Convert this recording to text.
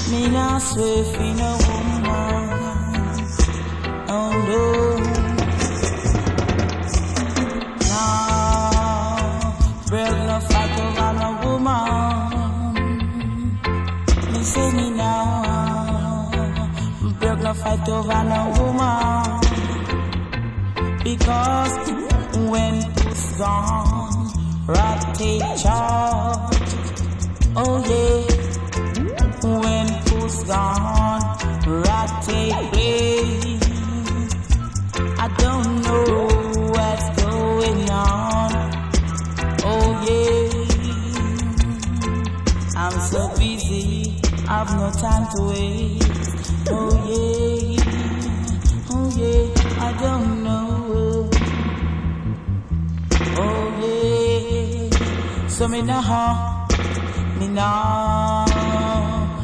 Me not swift in a woman. Oh no. Now, break no fight over no woman. Me say me now, break no fight over no woman. Because when puss gone, rat take charge. Oh yeah. When puss gone, rat take place. I don't know what's going on. Oh yeah, I'm so busy, I've no time to waste. Oh yeah, I don't know. Oh yeah, so me nah.